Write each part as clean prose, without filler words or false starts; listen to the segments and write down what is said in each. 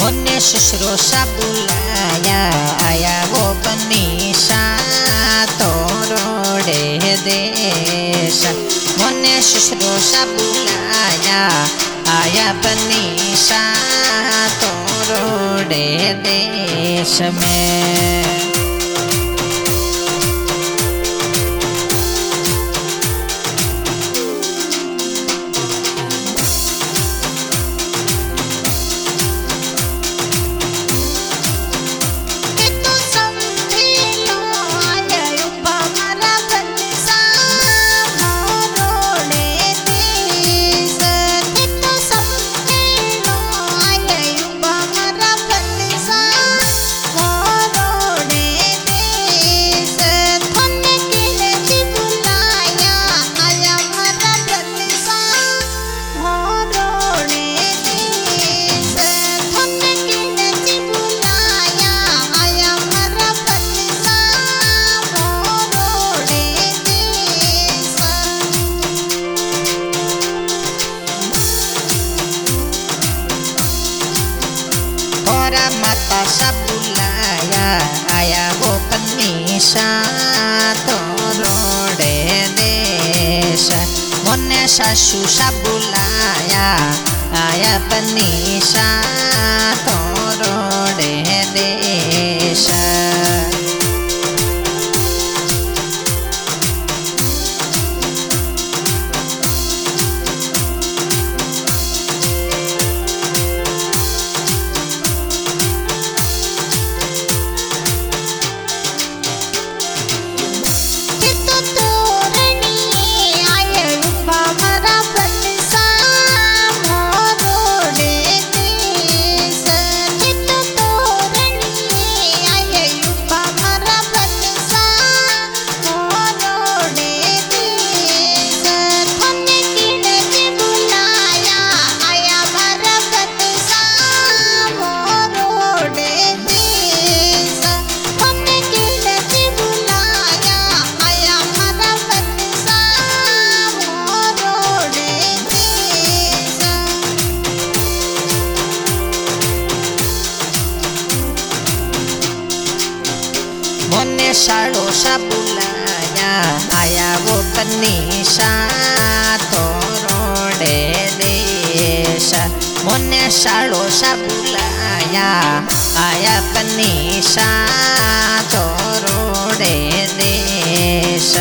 मोने शुश्रूषा बुलाया आया वो बनीशा तोरोड़े देश। मोने शुश्रूषा बुलाया आया बनीशा तोरोड़े देश में। माता सा बुलाया आया वो बनीशा तोरोड़े देश। मोने सासू सा बुलाया आया बनीशा तोरोड़े देश। मोने साड़ोसा बुलाया आया वो बनीशा तोरोड़े देश। मोने साड़ोसा बुलाया आया बनीशा तोरोड़े देश।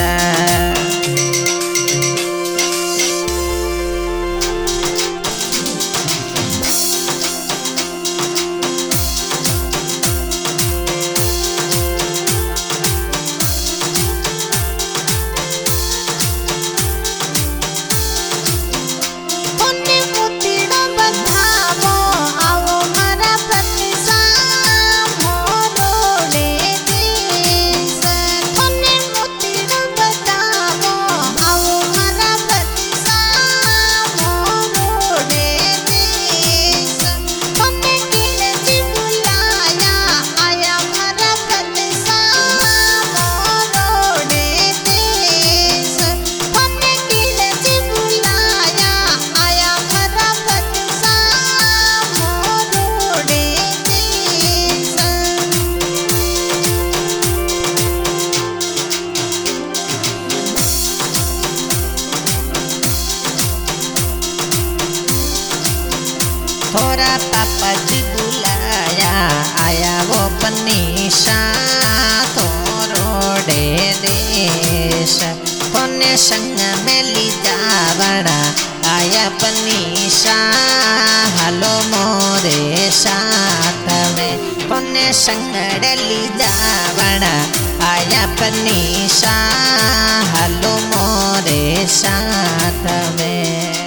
थोड़ा पापा जी बुलाया आया वो बनीशा तोरोड़े देश। कोने संग में ली जावड़ा आया बनीशा हलो मोरे साथ में। कोने संग ली जावड़ा आया बनीशा हलो मोरे साथ में।